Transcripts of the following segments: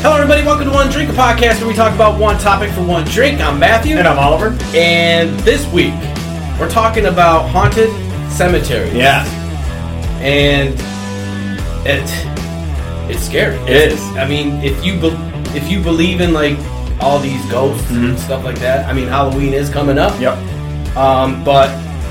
Hello, everybody. Welcome to One Drink, a podcast where we talk about one topic for one drink. I'm Matthew. And I'm Oliver. And this week, we're talking about haunted cemeteries. Yeah. And it's scary. It is. I mean, if you believe in, like, all these ghosts and stuff like that, I mean, Halloween is coming up. Yep. But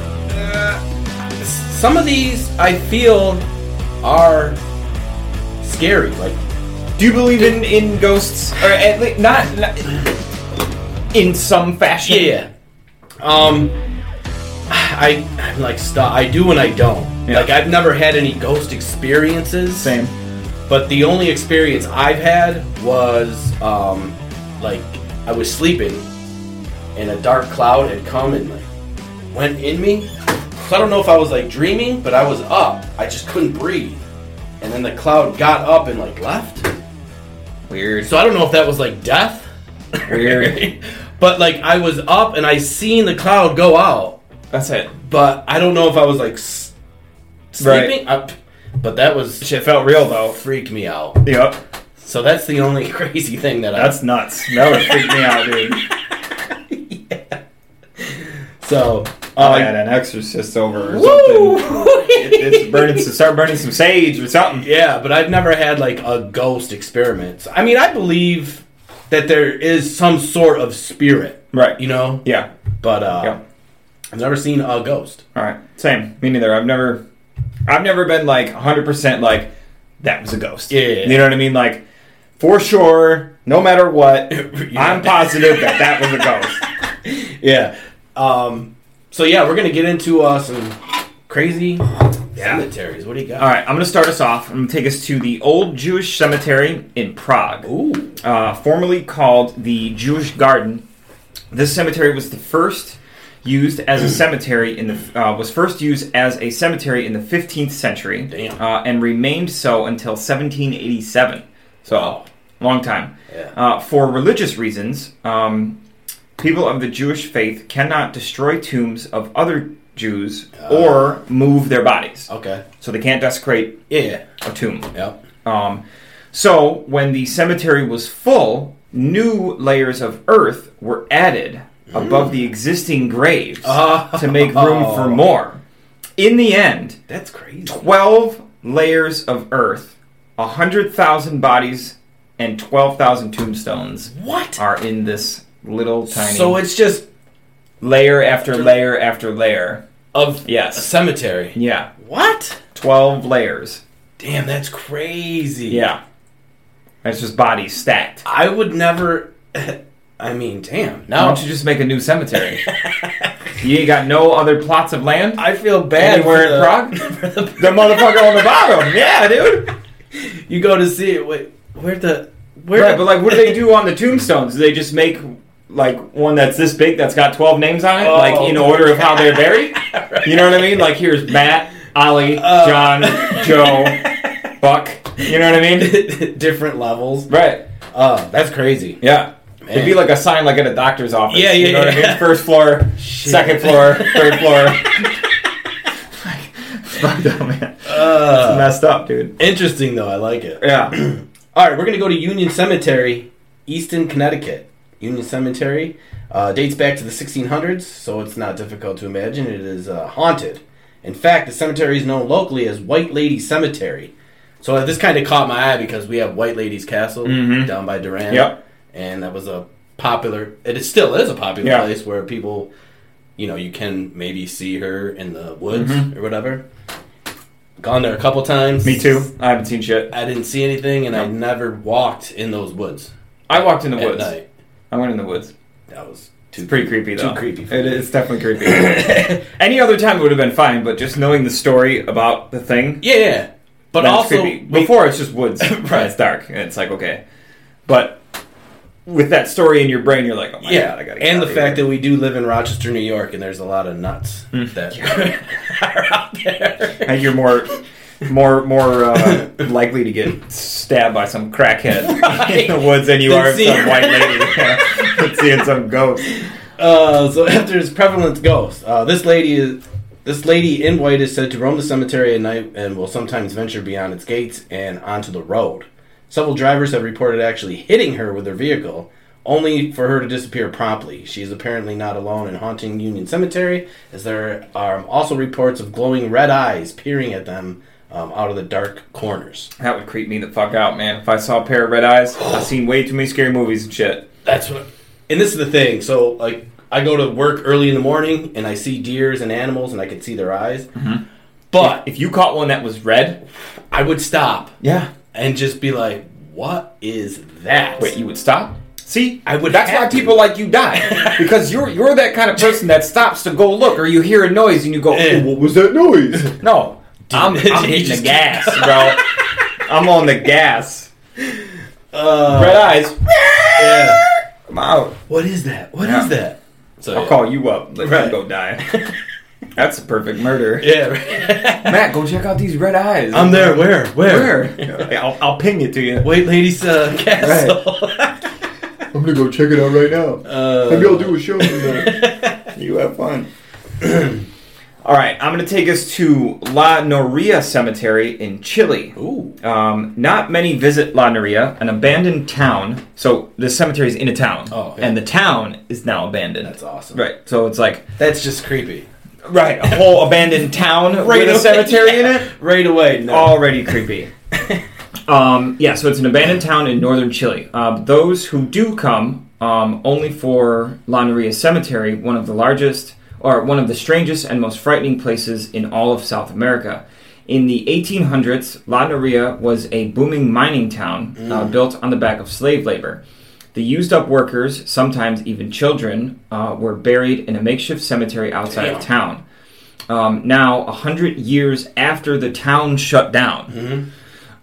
some of these, I feel, are scary. Like, do you believe in ghosts, or at least not in some fashion? Yeah. I'm like stuck. I do and I don't. Yeah. Like, I've never had any ghost experiences. Same. But the only experience I've had was like I was sleeping and a dark cloud had come and like went in me. So I don't know if I was like dreaming, but I was up. I just couldn't breathe. And then the cloud got up and like left. Weird. So I don't know if that was like death. Weird. But like I was up and I seen the cloud go out. That's it. But I don't know if I was like sleeping. Right. But that was Shit felt real though. freaked me out. Yep. So that's the only crazy thing that That's nuts. That would freak me out, dude. Yeah. So I had an exorcist over or woo! something. It's start burning some sage or something. Yeah, but I've never had like a ghost experiment. I mean, I believe that there is some sort of spirit, Right. you know? Yeah. But Yeah. I've never seen a ghost. All right. Same. Me neither. I've never been like 100% like that was a ghost. Yeah. You know what I mean? Like for sure, no matter what, I'm positive that was a ghost. Yeah. So yeah, we're gonna get into some crazy cemeteries. What do you got? All right, I'm going to start us off. I'm going to take us to the Old Jewish Cemetery in Prague. Ooh. Formerly called the Jewish Garden. This cemetery was the first used as a cemetery in the 15th century. Damn. And remained so until 1787. So, long time. Yeah. For religious reasons, people of the Jewish faith cannot destroy tombs of other Jews or move their bodies. Okay. So they can't desecrate Yeah. a tomb. Yep. So when the cemetery was full, new layers of earth were added above the existing graves to make room for more. In the end, That's crazy. 12 layers of earth, 100,000 bodies, and 12,000 tombstones What? are in this little tiny So it's just layer after layer after layer. of Yes. a cemetery. Yeah. What? 12 layers. Damn, that's crazy. Yeah. It's just bodies stacked. I would never. I mean, damn. Why Now don't you just make a new cemetery? You ain't got no other plots of land? I feel bad Anywhere for in Prague? The motherfucker on the bottom. Yeah, dude. You go to see it. Wait, where? Right, but like, what do they do on the tombstones? Do they just make like one that's this big that's got 12 names on it, like in order of how they're buried? Right. You know what I mean? Like here's Matt, Ollie, John, Joe, Buck. You know what I mean? Different levels. Right. That's crazy. Yeah. Man. It'd be like a sign like at a doctor's office. Yeah, You know what I mean? First floor, second floor, third floor. Fucked up, man. It's messed up, dude. Interesting though. I like it. Yeah. All right, we're gonna go to Union Cemetery, Easton, Connecticut. Union Cemetery dates back to the 1600s, so it's not difficult to imagine. It is haunted. In fact, the cemetery is known locally as White Lady Cemetery. So this kind of caught my eye because we have White Lady's Castle down by Durand. Yep. And that was a popular... It still is a popular Yeah. place where people, you can maybe see her in the woods or whatever. Gone there a couple times. Me too. I haven't seen shit. I didn't see anything, and I never walked in those woods. I walked in the At woods. night. I went in the woods. That was It's pretty creepy, though. Too creepy for It me. is definitely creepy. Any other time it would have been fine, but just knowing the story about the thing... Yeah. But that's also... creepy. Before, it's just woods. Right. It's dark, and it's like, okay. But with that story in your brain, you're like, oh my God, I gotta get and out the of fact here. that we do live in Rochester, New York, and there's a lot of nuts that are out there. I think you're more likely to get stabbed by some crackhead in the woods than you are some white lady seeing some ghost. So after his prevalent ghost, this lady in white is said to roam the cemetery at night and will sometimes venture beyond its gates and onto the road. Several drivers have reported actually hitting her with their vehicle, only for her to disappear promptly. She is apparently not alone in haunting Union Cemetery, as there are also reports of glowing red eyes peering at them out of the dark corners. That would creep me the fuck out, man. If I saw a pair of red eyes, I've seen way too many scary movies and shit. That's what... And this is the thing. So, like, I go to work early in the morning, and I see deers and animals, and I can see their eyes. Mm-hmm. But... If you caught one that was red... I would stop. Yeah. And just be like, what is that? Wait, you would stop? See, I would. That's why people like you die, because you're that kind of person that stops to go look, or you hear a noise and you go, "Oh, what was that noise?" No, I'm hitting the gas, bro. I'm on the gas. Red eyes. Yeah, I'm out. What is that? What is that? So I'll call you up. Let you go die. That's a perfect murder. Yeah, right. Matt, go check out these red eyes. I'm there. Where? I'll ping it to you. Wait, ladies, castle. Right. I'm gonna go check it out right now. Maybe I'll do a show from there. You have fun. All right, I'm gonna take us to La Noria Cemetery in Chile. Ooh. Not many visit La Noria, an abandoned town. So this cemetery is in a town, and the town is now abandoned. That's awesome. Right. So it's like that's just creepy. Right, a whole abandoned town with a cemetery in it. Right away. No. Already creepy. Yeah, so it's an abandoned town in northern Chile. Those who do come only for La Noria Cemetery, one of the strangest and most frightening places in all of South America. In the 1800s, La Noria was a booming mining town built on the back of slave labor. The used-up workers, sometimes even children, were buried in a makeshift cemetery outside of town. Now, 100 years after the town shut down,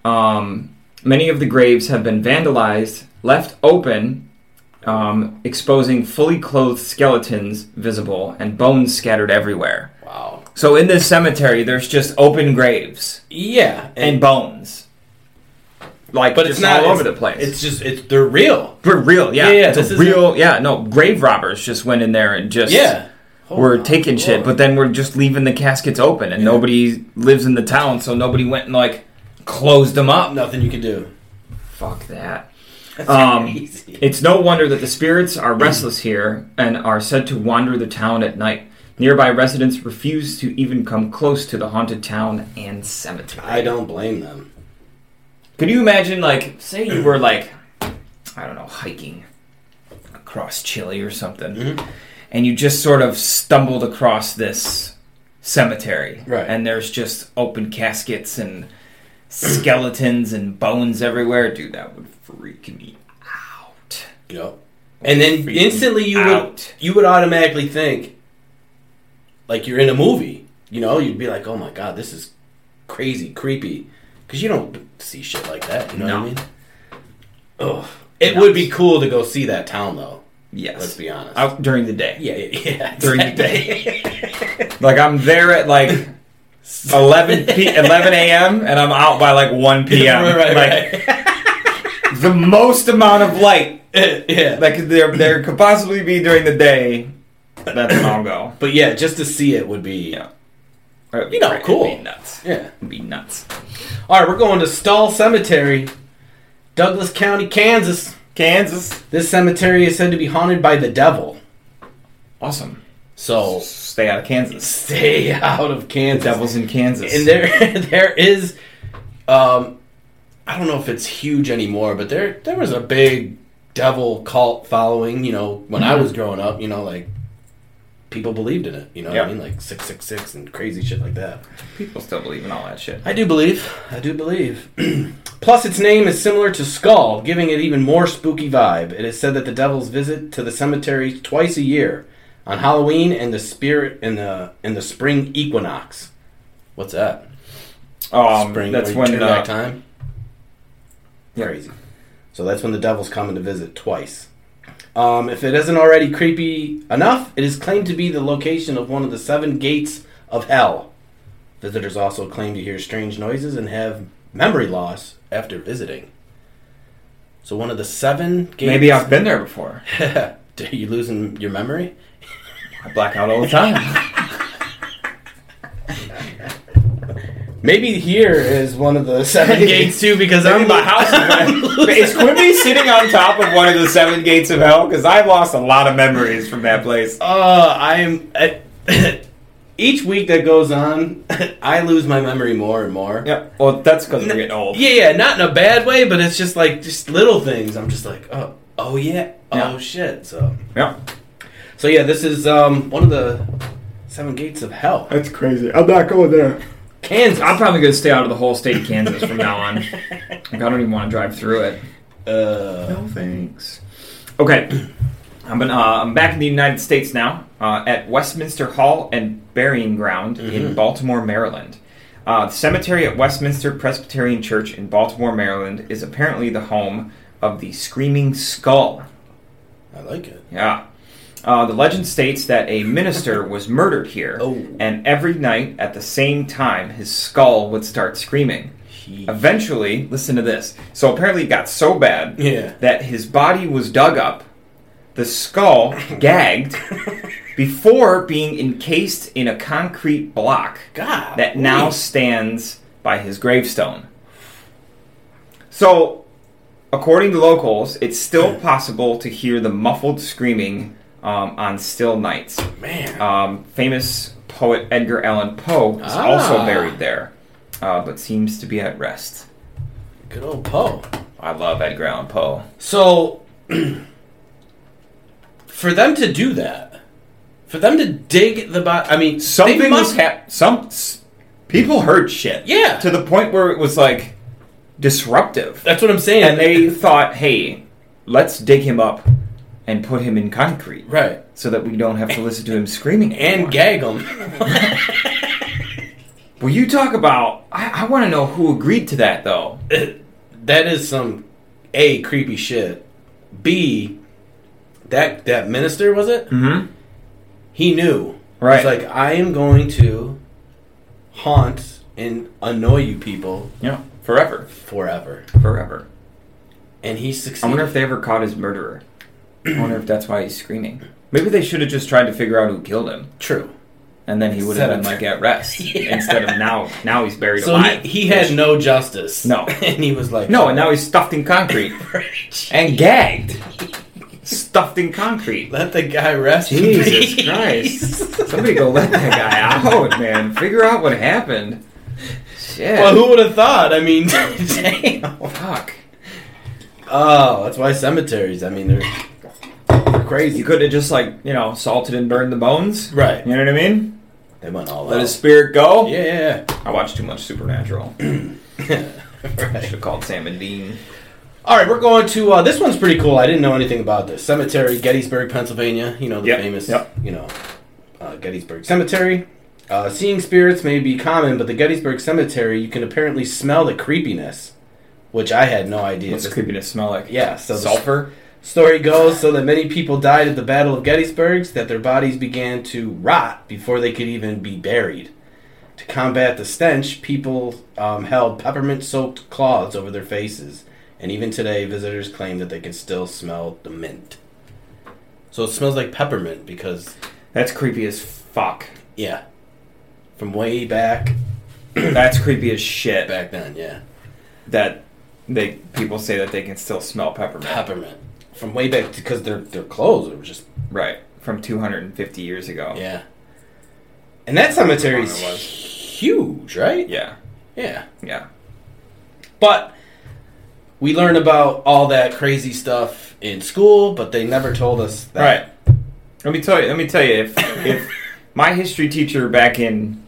many of the graves have been vandalized, left open, exposing fully clothed skeletons visible, and bones scattered everywhere. Wow. So in this cemetery, there's just open graves. Yeah. And bones. Like, but just it's not all over the place. They're real. They're real, yeah. Yeah, it's real, grave robbers just went in there and just were taking shit, but then we're just leaving the caskets open, and nobody lives in the town, so nobody went and, like, closed them up. Nothing you can do. Fuck that. That's crazy. It's no wonder that the spirits are restless here and are said to wander the town at night. Nearby residents refuse to even come close to the haunted town and cemetery. I don't blame them. Could you imagine, like, say you were, like, I don't know, hiking across Chile or something, and you just sort of stumbled across this cemetery, right? And there's just open caskets and skeletons and bones everywhere. Dude, that would freak me out. Yep. And then instantly you would automatically think, like you're in a movie. You know, you'd be like, oh my god, this is crazy, creepy. Because you don't see shit like that, you know what I mean? Oh, it would be cool to go see that town, though. Yes. Let's be honest. Out during the day. Yeah. During the day. Like, I'm there at, like, 11 a.m., and I'm out by, like, 1 p.m. Right. The most amount of light that there could possibly be during the day, that's when I'll go. But, yeah, just to see it would be... Yeah. Cool. It'd be nuts. Yeah. It'd be nuts. All right, we're going to Stull Cemetery, Douglas County, Kansas. This cemetery is said to be haunted by the devil. Awesome. So stay out of Kansas. Stay out of Kansas. The devil's in Kansas. And there is, I don't know if it's huge anymore, but there was a big devil cult following. You know, when I was growing up, you know, like. People believed in it, you know what I mean? Like 666 and crazy shit like that. People still believe in all that shit. I do believe. Plus, its name is similar to Skull, giving it even more spooky vibe. It is said that the devils visit to the cemetery twice a year, on Halloween and the spring equinox. What's that? Spring. That's when back time. Yeah. Crazy. So that's when the devil's coming to visit twice. If it isn't already creepy enough, it is claimed to be the location of one of the 7 gates of hell. Visitors also claim to hear strange noises and have memory loss after visiting. So one of the 7 gates... Maybe I've been there before. Are you losing your memory? I black out all the time. Maybe here is one of the 7 gates too, because I'm in my house. Is Quimby sitting on top of one of the 7 gates of hell? Because I've lost a lot of memories from that place. Each week that goes on, I lose my memory more and more. Yeah, well, that's because we're getting old. Yeah, not in a bad way, but it's just like just little things. I'm just like, oh yeah, oh shit. So yeah, this is one of the 7 gates of hell. That's crazy. I'm not going there. Kansas. I'm probably going to stay out of the whole state of Kansas from now on. Like, I don't even want to drive through it. No thanks. Okay. I'm back in the United States now, at Westminster Hall and Burying Ground in Baltimore, Maryland. The cemetery at Westminster Presbyterian Church in Baltimore, Maryland is apparently the home of the Screaming Skull. I like it. Yeah. The legend states that a minister was murdered here, and every night at the same time, his skull would start screaming. Eventually, listen to this. So apparently it got so bad that his body was dug up, the skull gagged, before being encased in a concrete block that now stands by his gravestone. So, according to locals, it's still possible to hear the muffled screaming on still nights. Man. Famous poet Edgar Allan Poe is also buried there, but seems to be at rest. Good old Poe. I love Edgar Allan Poe. So, for them to do that, for them to dig the body, I mean, something was some people heard shit. Yeah. To the point where it was like disruptive. That's what I'm saying. And they thought, hey, let's dig him up and put him in concrete. Right. So that we don't have to listen to him screaming and gag him. Well, you talk about... I want to know who agreed to that, though. That is some, A, creepy shit. B, that minister, was it? Mm-hmm. He knew. Right. He's like, I am going to haunt and annoy you people. Yeah. Forever. Forever. And he succeeded. I wonder if they ever caught his murderer. I wonder if that's why he's screaming. Maybe they should have just tried to figure out who killed him. True. And then he would have been like at rest instead of now he's buried alive. So he had no justice. No. And he was like... No, and now he's stuffed in concrete. And gagged. Stuffed in concrete. Let the guy rest. Jesus Christ. Somebody go let that guy out, man. Figure out what happened. Shit. Well, who would have thought? I mean, damn. Fuck. Oh, that's why cemeteries, I mean, they're crazy. You could have just, salted and burned the bones. Right. You know what I mean? They went all out. Let his spirit go. Yeah. I watched too much Supernatural. Right. Should have called Sam and Dean. All right, we're going to... this one's pretty cool. I didn't know anything about this. Cemetery, Gettysburg, Pennsylvania. You know, the famous, Gettysburg Cemetery. Seeing spirits may be common, but the Gettysburg Cemetery, you can apparently smell the creepiness, which I had no idea. What's creepiness smell like? Yeah. So sulfur? Story goes so that many people died at the Battle of Gettysburg, that their bodies began to rot before they could even be buried. To combat the stench, people held peppermint-soaked cloths over their faces. And even today, visitors claim that they can still smell the mint. So it smells like peppermint because... That's creepy as fuck. Yeah. From way back. That's creepy as shit. Back then, yeah. That people say that they can still smell peppermint. Peppermint. From way back, because their clothes were just... Right. From 250 years ago. Yeah. And that cemetery's huge, right? Yeah. Yeah. Yeah. But... we learn about all that crazy stuff in school, but they never told us that. Right. Let me tell you, if my history teacher back in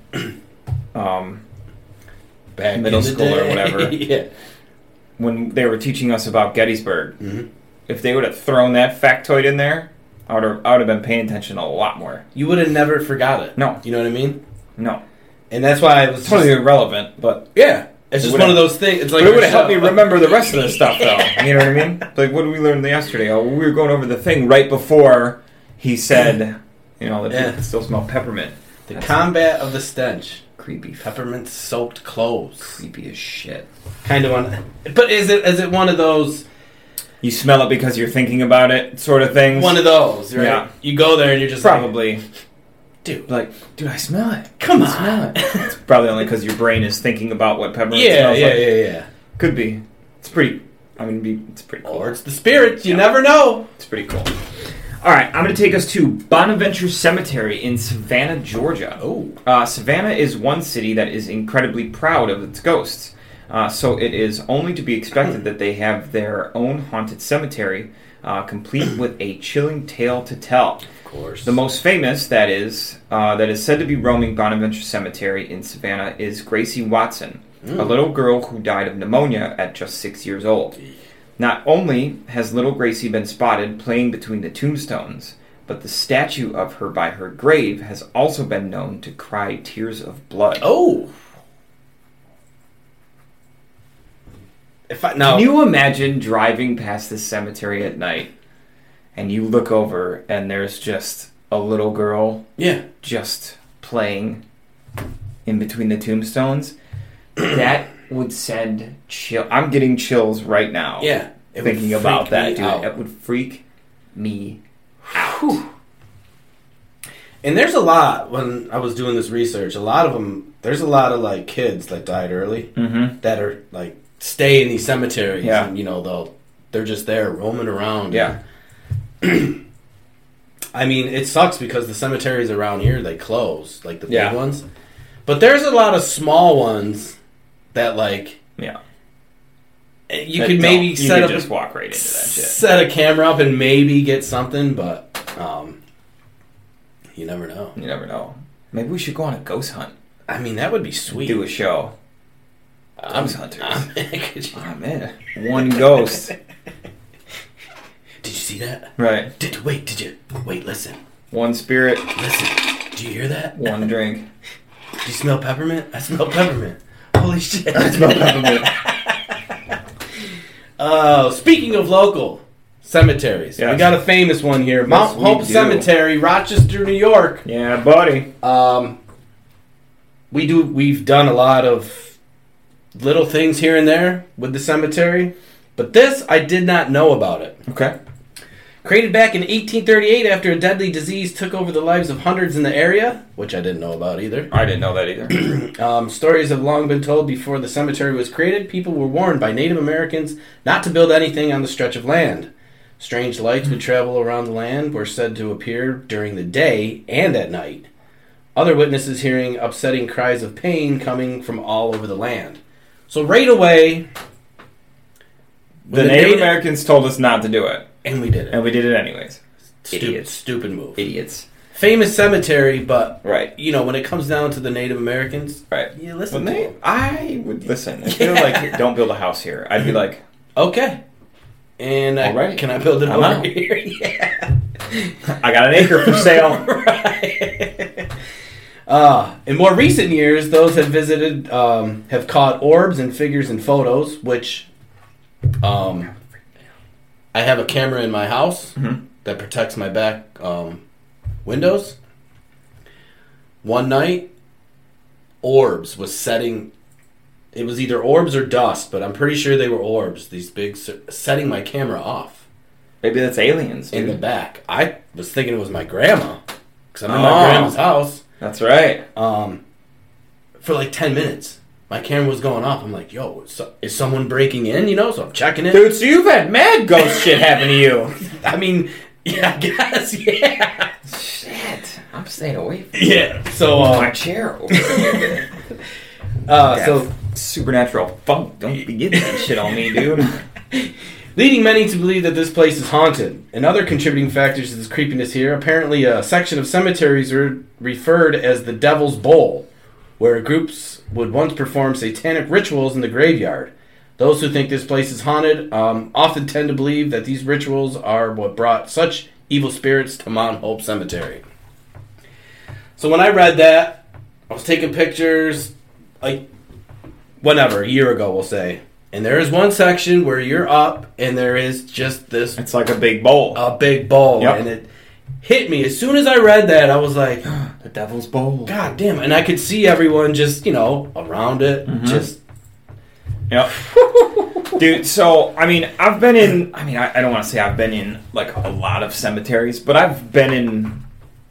middle school or whatever, yeah, when they were teaching us about Gettysburg, mm-hmm. if they would have thrown that factoid in there, I would have been paying attention a lot more. You would have never forgot it. No. You know what I mean? No. And that's why it was totally irrelevant, but... yeah. It's just one of those things. It's like it would have helped me remember the rest of the stuff, though. You know what I mean? Like, what did we learn yesterday? Oh, we were going over the thing right before he said, that people can still smell peppermint. That's combat of the stench. Creepy. Peppermint-soaked clothes. Creepy as shit. Kind of one. But is it one of those... you smell it because you're thinking about it sort of things? One of those, right? Yeah. You go there and you're just probably. Dude. Like, dude, I smell it. Come I on. smell it. It's probably only because your brain is thinking about what peppermint Yeah, smells like. yeah. Could be. It's pretty. It's pretty cool. Or it's the spirits. You never know. It's pretty cool. All right, I'm going to take us to Bonaventure Cemetery in Savannah, Georgia. Oh. Savannah is one city that is incredibly proud of its ghosts. So it is only to be expected that they have their own haunted cemetery, complete with a chilling tale to tell. Of course. The most famous, that is said to be roaming Bonaventure Cemetery in Savannah, is Gracie Watson, a little girl who died of pneumonia at just 6 years old. Not only has little Gracie been spotted playing between the tombstones, but the statue of her by her grave has also been known to cry tears of blood. Oh. Can you imagine driving past this cemetery at night and you look over and there's just a little girl just playing in between the tombstones? That would send chill. I'm getting chills right now. Yeah. Thinking about that, dude. Out. It would freak me out. And there's a lot, when I was doing this research, a lot of them, there's a lot of like kids that died early that are like stay in these cemeteries and they're just there roaming around. Yeah. I mean, it sucks because the cemeteries around here, they close, like the big ones. But there's a lot of small ones that like you could maybe just walk right into that shit. Set a camera up and maybe get something, but you never know. You never know. Maybe we should go on a ghost hunt. I mean, that would be sweet. Do a show. Ghost hunters. Oh, man. One ghost. Did you see that? Right. Did you? Wait, listen. One spirit. Listen. Do you hear that? One drink. Do you smell peppermint? I smell peppermint. Holy shit. I smell peppermint. Speaking of local cemeteries, we got a famous one here. Mount Hope Cemetery, Rochester, New York. Yeah, buddy. We've done a lot of little things here and there with the cemetery, but this, I did not know about it. Okay. Created back in 1838 after a deadly disease took over the lives of hundreds in the area, which I didn't know about either. I didn't know that either. Stories have long been told before the cemetery was created. People were warned by Native Americans not to build anything on the stretch of land. Strange lights would travel around the land, were said to appear during the day and at night. Other witnesses hearing upsetting cries of pain coming from all over the land. So right away, the Native Americans told us not to do it. And we did it. And we did it anyways. Idiots. Stupid move. Idiots. Famous cemetery, but right. When it comes down to the Native Americans, right? You listen to them. I would listen. If they're like, don't build a house here, I'd be like, okay. And can I build it over here? Yeah. I got an acre for sale. Right. In more recent years, those have visited have caught orbs and figures in photos, which I have a camera in my house that protects my back windows. One night, orbs was setting. It was either orbs or dust, but I'm pretty sure they were orbs. These big setting my camera off. Maybe that's aliens, dude. In the back. I was thinking it was my grandma because I'm in my grandma's house. That's right. For like 10 minutes. My camera was going off. I'm like, yo, is someone breaking in? So I'm checking it. Dude, so you've had mad ghost shit happen to you. I mean, yeah, I guess, yeah. Shit. I'm staying away from so my chair over there. So supernatural funk. Don't be getting that shit on me, dude. Leading many to believe that this place is haunted. And other contributing factors to this creepiness here, apparently a section of cemeteries are referred as the Devil's Bowl, where groups would once perform satanic rituals in the graveyard. Those who think this place is haunted often tend to believe that these rituals are what brought such evil spirits to Mount Hope Cemetery. So when I read that, I was taking pictures, like, whenever, a year ago, we'll say. And there is one section where you're up, and there is just this... It's like a big bowl. A big bowl. Yep. And it hit me. As soon as I read that, I was like... The Devil's Bowl. God damn. And I could see everyone just, around it. Just... Yep. Dude, so, I don't want to say I've been in, like, a lot of cemeteries, but I've been in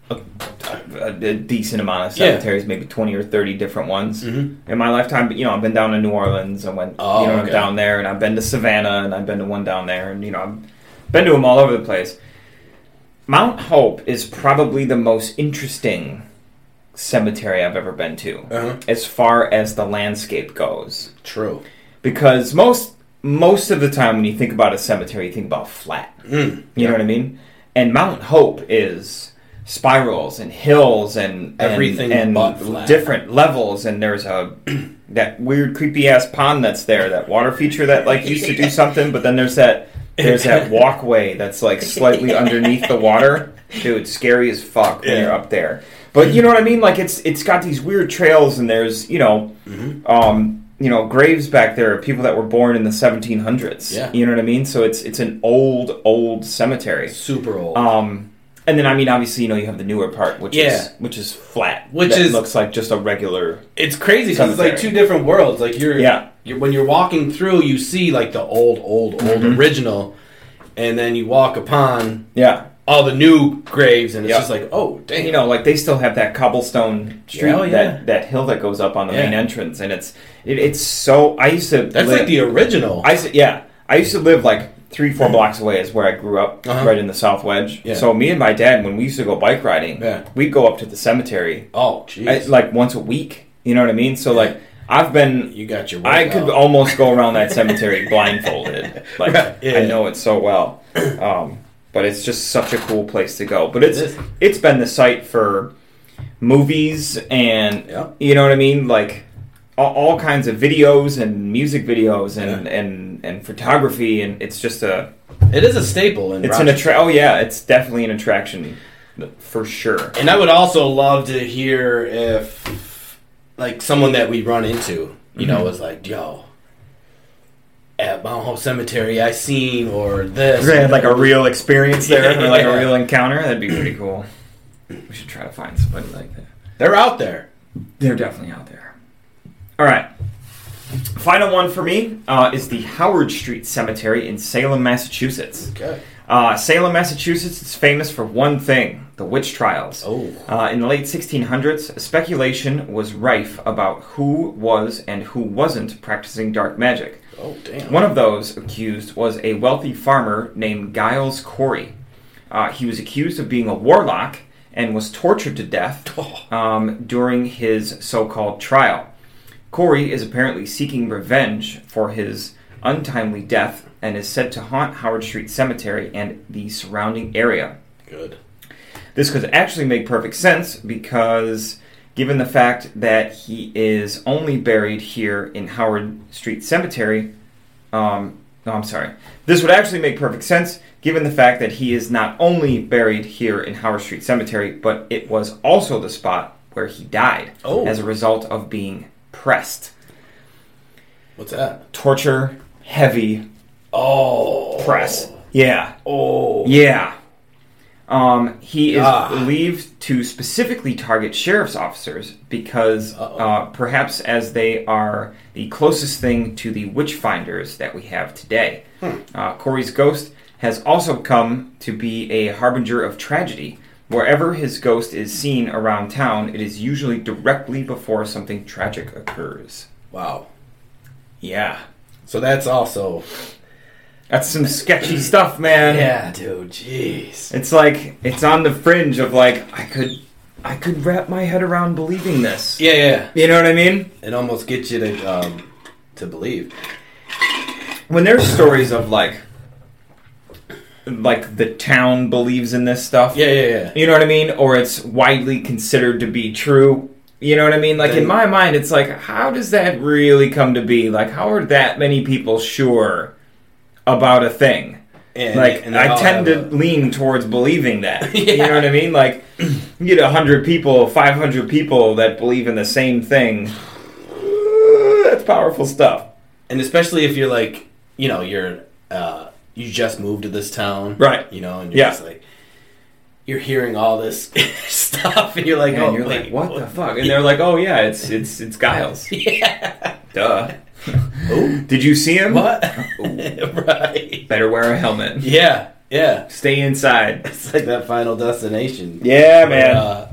a decent amount of cemeteries, maybe 20 or 30 different ones in my lifetime. But, I've been down to New Orleans. I went, I'm down there, and I've been to Savannah, and I've been to one down there, and, I've been to them all over the place. Mount Hope is probably the most interesting cemetery I've ever been to, as far as the landscape goes. True. Because most of the time when you think about a cemetery, you think about flat. You know what I mean? And Mount Hope is spirals and hills and everything and but flat. Different levels, and there's that weird creepy ass pond that's there, that water feature that used to do something, but then there's that walkway that's slightly underneath the water. Dude, scary as fuck when you're up there. But you know what I mean? It's got these weird trails, and there's graves back there of people that were born in the 1700s. Yeah. You know what I mean? So it's an old cemetery. Super old. And then, obviously, you have the newer part, which is flat. Looks like just a regular. It's crazy because it's two different worlds. When you're walking through, you see the old original, and then you walk upon all the new graves, and it's just oh damn. They still have that cobblestone street, that hill that goes up on the main entrance, and it's so. I used to. That's the original. I used to live 3-4 blocks away is where I grew up, right in the South Wedge. Yeah. So me and my dad, when we used to go bike riding, we'd go up to the cemetery. Oh, jeez. Once a week. You know what I mean? So I've been. You got your. I could almost go around that cemetery blindfolded. I know it so well. But it's just such a cool place to go. But it's been the site for movies and you know what I mean, all kinds of videos and music videos and photography, and it's just it is a staple in Rochester. It's definitely an attraction for sure. And I would also love to hear if someone that we run into was yo, at Mount Hope Cemetery I seen or this, they had a real experience there or a real encounter. That'd be pretty cool. We should try to find somebody like that. They're out there. They're definitely out there. All right. Final one for me is the Howard Street Cemetery in Salem, Massachusetts. Okay. Salem, Massachusetts is famous for one thing, the witch trials. Oh. In the late 1600s, speculation was rife about who was and who wasn't practicing dark magic. Oh, damn. One of those accused was a wealthy farmer named Giles Corey. He was accused of being a warlock and was tortured to death during his so-called trial. Corey is apparently seeking revenge for his untimely death and is said to haunt Howard Street Cemetery and the surrounding area. Good. This could actually make perfect sense because given the fact that he is only buried here in Howard Street Cemetery, This would actually make perfect sense given the fact that he is not only buried here in Howard Street Cemetery, but it was also the spot where he died as a result of being pressed. What's that? Torture, heavy press. Yeah. Oh. Yeah. He is believed to specifically target sheriff's officers because perhaps as they are the closest thing to the witch finders that we have today. Corey's ghost has also come to be a harbinger of tragedy. Wherever his ghost is seen around town, it is usually directly before something tragic occurs. Wow. Yeah. So that's also... That's some sketchy stuff, man. Yeah, dude, jeez. It's it's on the fringe of I could wrap my head around believing this. Yeah. You know what I mean? It almost gets you to believe. When there's stories of the town believes in this stuff. Yeah. You know what I mean? Or it's widely considered to be true. You know what I mean? In my mind, it's how does that really come to be? How are that many people sure about a thing? And I tend to lean towards believing that. Yeah. You know what I mean? You get 100 people, 500 people that believe in the same thing. That's powerful stuff. And especially if you're you're you just moved to this town, right? And you're just you're hearing all this stuff, and you're and you're what the fuck? And they're oh yeah, it's Giles. Yeah, duh. Did you see him? What? Right. Better wear a helmet. Yeah. Yeah. Stay inside. It's like that Final Destination. Yeah, man.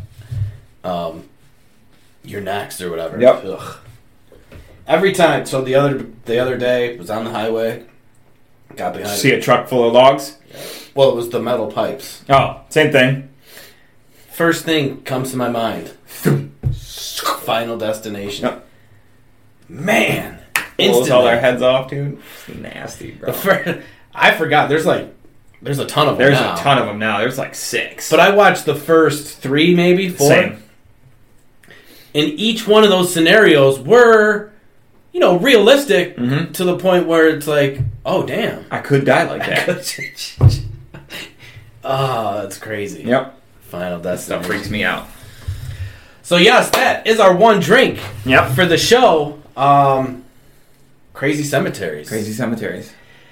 You're next or whatever. Yep. Ugh. Every time. So the other day was on the highway. Got behind. See a truck full of logs? Well, it was the metal pipes. Oh, same thing. First thing comes to my mind. Final Destination. Yep. Man. Blows all their heads off, dude. It's nasty, bro. I forgot. There's a ton of them There's now. a ton of them now. There's like 6. But I watched the first 3, maybe 4. Same. And each one of those scenarios were, realistic to the point where it's like, oh, damn. I could die like that. Oh, that's crazy. Yep. Final That stuff Destination. freaks me out. So, yes, that is our one drink Yep. for the show. Crazy Cemeteries. Crazy cemeteries.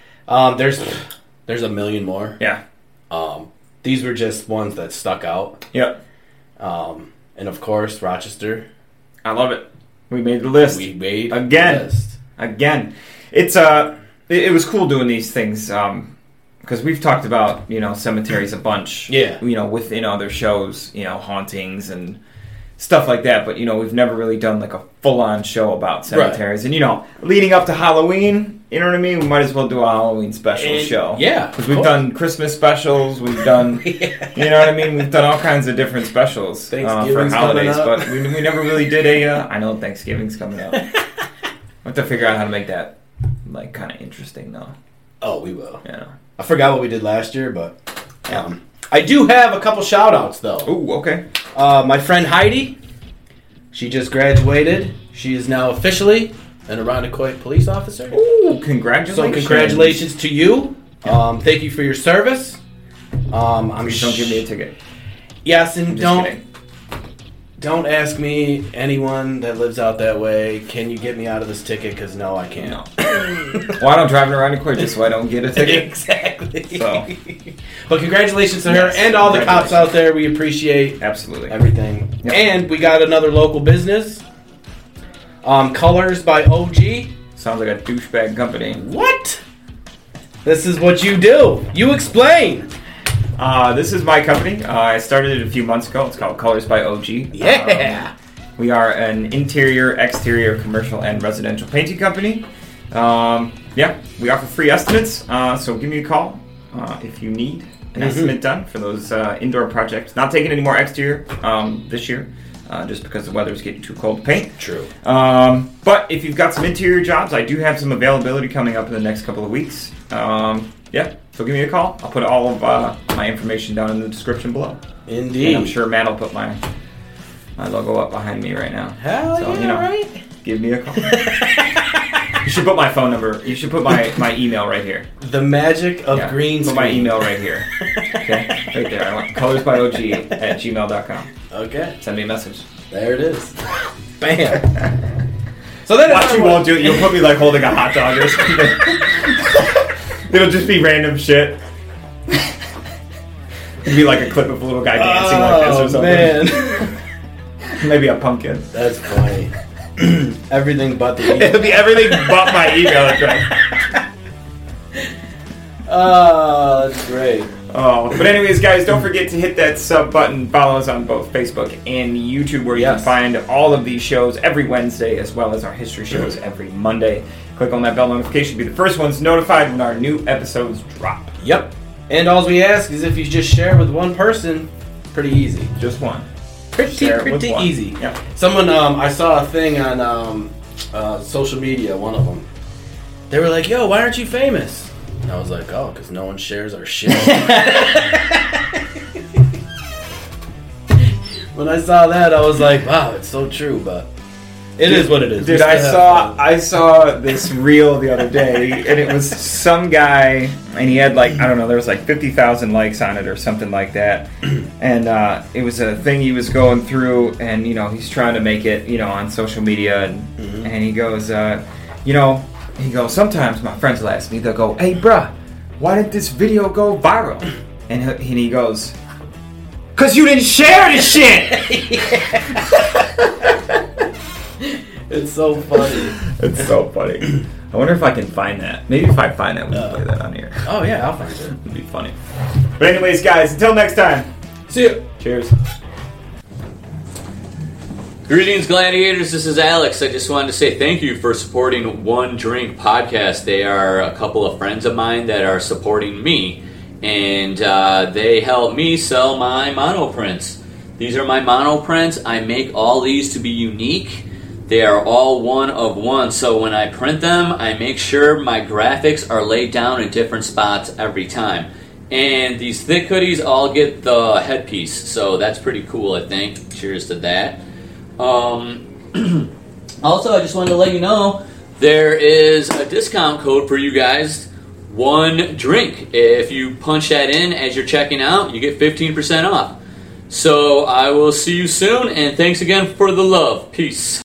There's a million more. Yeah. These were just ones that stuck out. Yep. And, of course, Rochester. I love it. We made the list. We made Again. the list. Again. It's it was cool doing these things because we've talked about, cemeteries a bunch. Yeah. Within other shows, hauntings and stuff like that, but we've never really done like a full-on show about cemeteries. Right. And leading up to Halloween, you know what I mean? We might as well do a Halloween special show. Yeah. Because we've done Christmas specials, we've done, you know what I mean? We've done all kinds of different specials for Thanksgiving's holidays, coming up. but we never really did I know Thanksgiving's coming up. I have to figure out how to make that like kind of interesting though. Oh, we will. Yeah. I forgot what we did last year, but I do have a couple shout-outs, though. Ooh, okay. My friend Heidi, she just graduated. She is now officially an Irondequoit police officer. Ooh, congratulations. So congratulations to you. Thank you for your service. Please don't give me a ticket. Yes, and I'm just kidding. don't ask me, anyone that lives out that way, can you get me out of this ticket? Because no, I can't. No. Well, I don't drive around quick just so I don't get a ticket. Exactly. So. But congratulations to her and all the cops out there. We appreciate Absolutely everything. Yep. And we got another local business. Colors by OG. Sounds like a douchebag company. What? This is what you do. You explain. This is my company. I started it a few months ago. It's called Colors by OG. Yeah. We are an interior, exterior, commercial, and residential painting company. We offer free estimates, so give me a call if you need an estimate done for those indoor projects. Not taking any more exterior this year, just because the weather's getting too cold to paint. True. But if you've got some interior jobs, I do have some availability coming up in the next couple of weeks. So give me a call. I'll put all of my information down in the description below. Indeed. And I'm sure Matt will put my logo up behind me right now. Hell so, yeah, right? Give me a call. You should put my phone number. You should put my email right here. The magic of green Put screen. my email right here. Okay? Right there. I want colorsbyog@gmail.com. Okay. Send me a message. There it is. Bam. So then Watch, you won't do it. You'll put me like holding a hot dog or something. It'll just be random shit. It'll be like a clip of a little guy dancing like this or something. Man. Maybe a pumpkin. That's funny. Everything but the It'll be everything but my email address. Oh, that's great. Oh, but anyways, guys, don't forget to hit that sub button. Follow us on both Facebook and YouTube, where you can find all of these shows every Wednesday, as well as our history shows every Monday. Click on that bell notification to be the first ones notified when our new episodes drop. Yep. And all we ask is if you just share with one person, pretty easy. Just one. Pretty easy. Yep. Someone, I saw a thing on social media, one of them. They were like, yo, why aren't you famous? And I was like, oh, because no one shares our shit. When I saw that, I was like, wow, it's so true, but it is what it is. Dude, I saw this reel the other day, and it was some guy, and he had like, I don't know, there was like 50,000 likes on it or something like that. And it was a thing he was going through, and he's trying to make it, on social media, and he goes, sometimes my friends will ask me, they'll go, hey, bruh, why did this video go viral? And he goes, because you didn't share the shit! It's so funny. It's so funny. I wonder if I can find that. Maybe if I find that, we can play that on here. Oh, yeah, I'll find it. It'd be funny. But anyways, guys, until next time. See ya. Cheers. Greetings, gladiators. This is Alex. I just wanted to say thank you for supporting One Drink Podcast. They are a couple of friends of mine that are supporting me, and they help me sell my monoprints. These are my monoprints. I make all these to be unique. They are all one of one, so when I print them, I make sure my graphics are laid down in different spots every time. And these thick hoodies all get the headpiece, so that's pretty cool, I think. Cheers to that. Also, I just wanted to let you know there is a discount code for you guys, One Drink. If you punch that in as you're checking out, you get 15% off. So I will see you soon, and thanks again for the love. Peace.